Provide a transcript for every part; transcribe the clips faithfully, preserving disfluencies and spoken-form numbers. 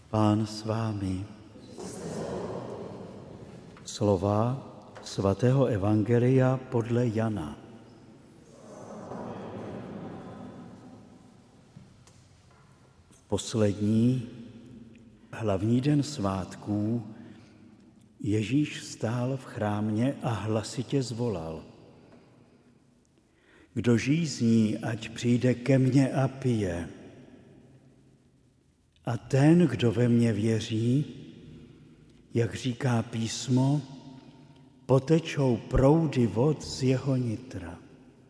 Pán s vámi. Slova svatého evangelia podle Jana. V poslední hlavní den svátků Ježíš stál v chrámě a hlasitě zvolal: Kdo žízní, ať přijde ke mně a pije. A ten, kdo ve mně věří, jak říká písmo, potečou proudy vod z jeho nitra.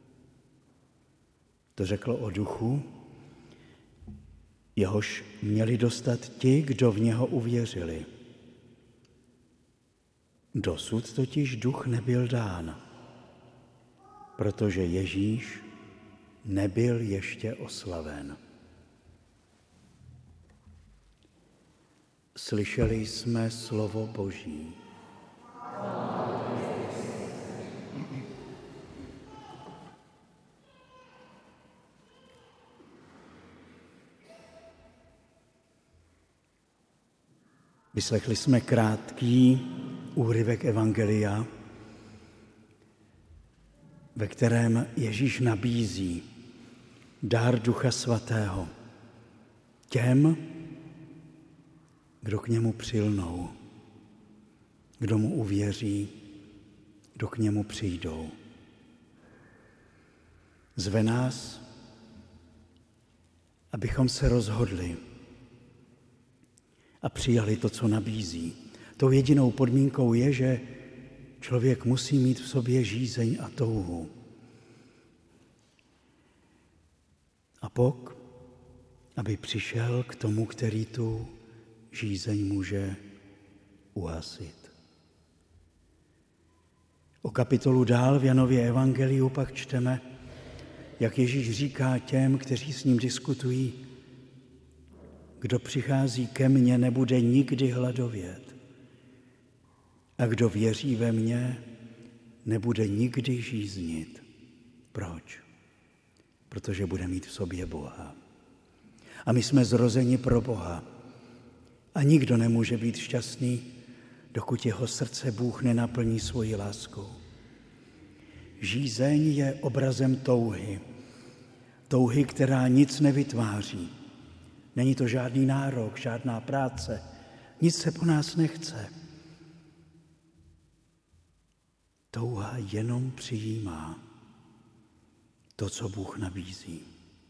To řekl o duchu, jehož měli dostat ti, kdo v něho uvěřili. Dosud totiž duch nebyl dán, protože Ježíš nebyl ještě oslaven. Slyšeli jsme slovo Boží. Vyslechli jsme krátký úryvek evangelia, ve kterém Ježíš nabízí dar Ducha Svatého těm, kdo k němu přilnou, kdo mu uvěří, kdo k němu přijdou. Zve nás, abychom se rozhodli a přijali to, co nabízí. Tou jedinou podmínkou je, že člověk musí mít v sobě žízeň a touhu. A Bůh, aby přišel k tomu, který tu žízeň může uhasit. O kapitolu dál v Janově evangeliu pak čteme, jak Ježíš říká těm, kteří s ním diskutují: Kdo přichází ke mně, nebude nikdy hladovět. A kdo věří ve mně, nebude nikdy žíznit. Proč? Protože bude mít v sobě Boha. A my jsme zrozeni pro Boha. A nikdo nemůže být šťastný, dokud jeho srdce Bůh nenaplní svojí láskou. Žízeň je obrazem touhy. Touhy, která nic nevytváří. Není to žádný nárok, žádná práce. Nic se po nás nechce. Touha jenom přijímá to, co Bůh nabízí.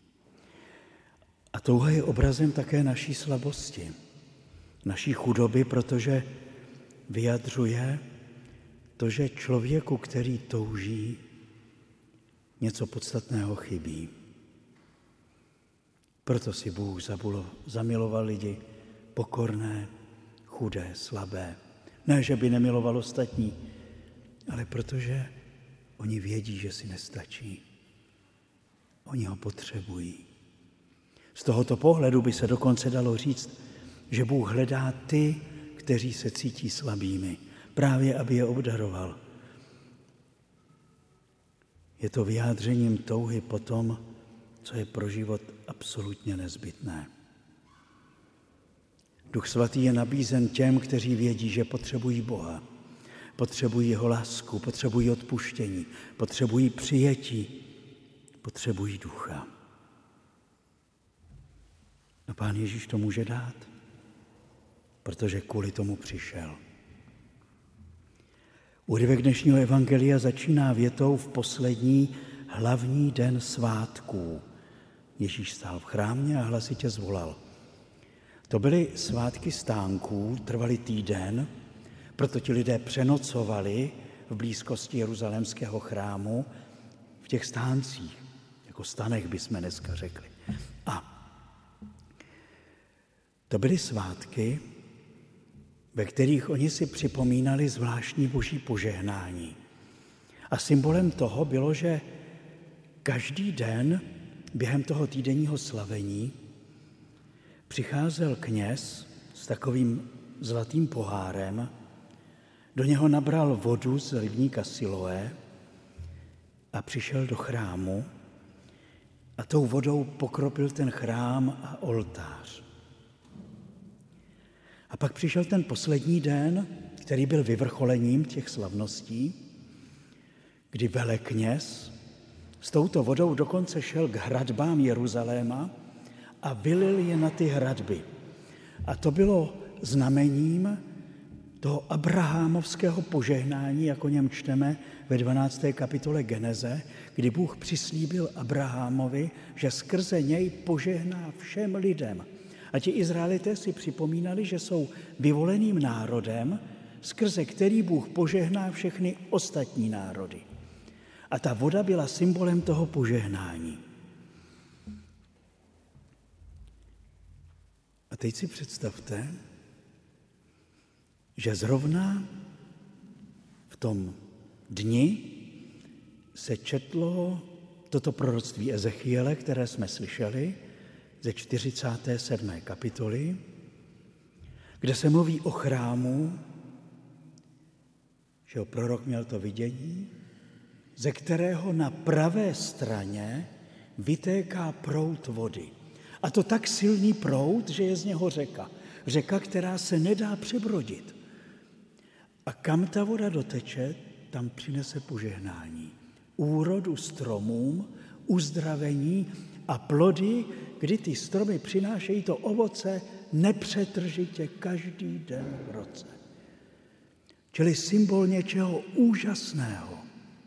A touha je obrazem také naší slabosti, naší chudoby, protože vyjadřuje to, že člověku, který touží, něco podstatného chybí. Proto si Bůh zamiloval lidi pokorné, chudé, slabé. Ne, že by nemiloval ostatní, ale protože oni vědí, že si nestačí. Oni ho potřebují. Z tohoto pohledu by se dokonce dalo říct, že Bůh hledá ty, kteří se cítí slabými, právě aby je obdaroval. Je to vyjádřením touhy po tom, co je pro život absolutně nezbytné. Duch Svatý je nabízen těm, kteří vědí, že potřebují Boha, potřebují jeho lásku, potřebují odpuštění, potřebují přijetí, potřebují Ducha. A Pán Ježíš to může dát, protože kvůli tomu přišel. Úryvek dnešního evangelia začíná větou v poslední hlavní den svátků. Ježíš stál v chrámě a hlasitě zvolal. To byly svátky stánků, trvaly týden, proto ti lidé přenocovali v blízkosti jeruzalémského chrámu v těch stáncích, jako stanech bychom dneska řekli. A to byly svátky, ve kterých oni si připomínali zvláštní boží požehnání. A symbolem toho bylo, že každý den během toho týdenního slavení přicházel kněz s takovým zlatým pohárem, do něho nabral vodu z rybníka Siloé a přišel do chrámu a tou vodou pokropil ten chrám a oltář. A pak přišel ten poslední den, který byl vyvrcholením těch slavností, kdy velekněz s touto vodou dokonce šel k hradbám Jeruzaléma a vylil je na ty hradby. A to bylo znamením toho abrahamovského požehnání, jak o něm čteme ve dvanácté kapitole Geneze, kdy Bůh přislíbil Abrahamovi, že skrze něj požehná všem lidem. A ti Izraelité si připomínali, že jsou vyvoleným národem, skrze který Bůh požehná všechny ostatní národy. A ta voda byla symbolem toho požehnání. A teď si představte, že zrovna v tom dni se četlo toto proroctví Ezechiele, které jsme slyšeli ze čtyřicáté sedmé kapitoly, kde se mluví o chrámu, že prorok měl to vidění, ze kterého na pravé straně vytéká proud vody. A to tak silný proud, že je z něho řeka. Řeka, která se nedá přebrodit. A kam ta voda doteče, tam přinese požehnání. Úrodu stromům, uzdravení a plody, kdy ty stromy přinášejí to ovoce nepřetržitě každý den v roce. Čili symbol něčeho úžasného.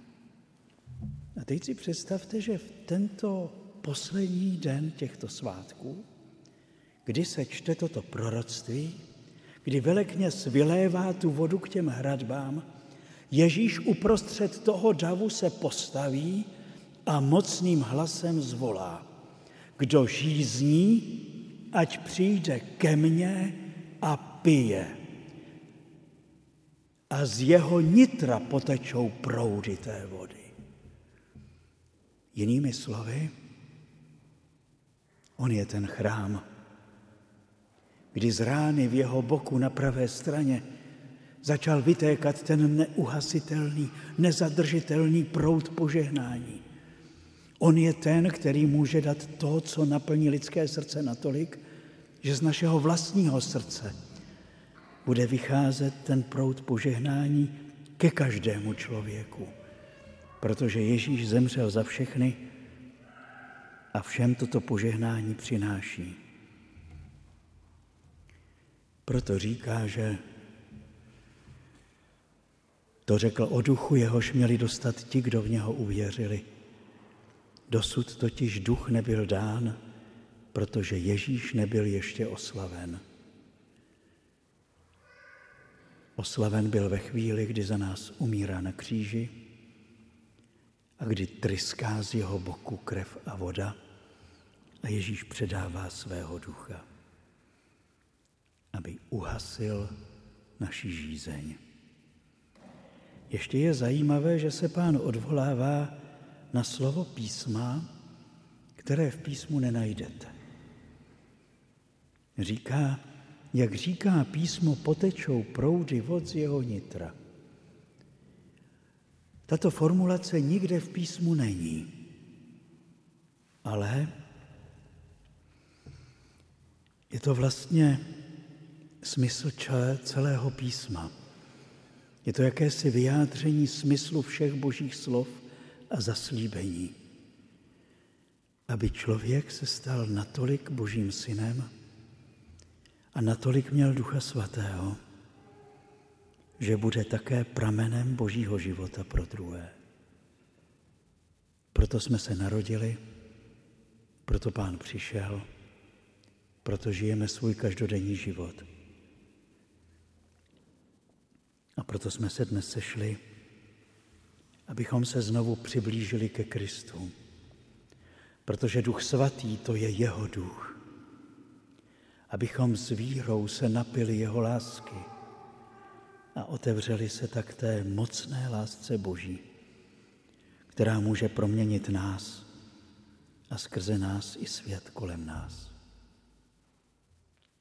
A teď si představte, že v tento poslední den těchto svátků, kdy se čte toto proroctví, kdy velekněz vylévá tu vodu k těm hradbám, Ježíš uprostřed toho davu se postaví a mocným hlasem zvolá: kdo žízní, ať přijde ke mně a pije. A z jeho nitra potečou proudy té vody. Jinými slovy, on je ten chrám, kdy z rány v jeho boku na pravé straně začal vytékat ten neuhasitelný, nezadržitelný proud požehnání. On je ten, který může dát to, co naplní lidské srdce natolik, že z našeho vlastního srdce bude vycházet ten proud požehnání ke každému člověku. Protože Ježíš zemřel za všechny a všem toto požehnání přináší. Proto říká, že to řekl o duchu, jehož měli dostat ti, kdo v něho uvěřili. Dosud totiž duch nebyl dán, protože Ježíš nebyl ještě oslaven. Oslaven byl ve chvíli, kdy za nás umírá na kříži a kdy tryská z jeho boku krev a voda a Ježíš předává svého ducha, aby uhasil naši žízeň. Ještě je zajímavé, že se Pán odvolává na slovo písma, které v písmu nenajdete. Říká, jak říká písmo, potečou proudy vod z jeho nitra. Tato formulace nikde v písmu není, ale je to vlastně smysl celého písma. Je to jakési vyjádření smyslu všech božích slov a zaslíbení. Aby člověk se stal natolik božím synem a natolik měl Ducha Svatého, že bude také pramenem božího života pro druhé. Proto jsme se narodili, proto Pán přišel, proto žijeme svůj každodenní život. A proto jsme se dnes sešli, abychom se znovu přiblížili ke Kristu. Protože Duch Svatý, to je jeho duch. Abychom s vírou se napili jeho lásky a otevřeli se tak té mocné lásce Boží, která může proměnit nás a skrze nás i svět kolem nás.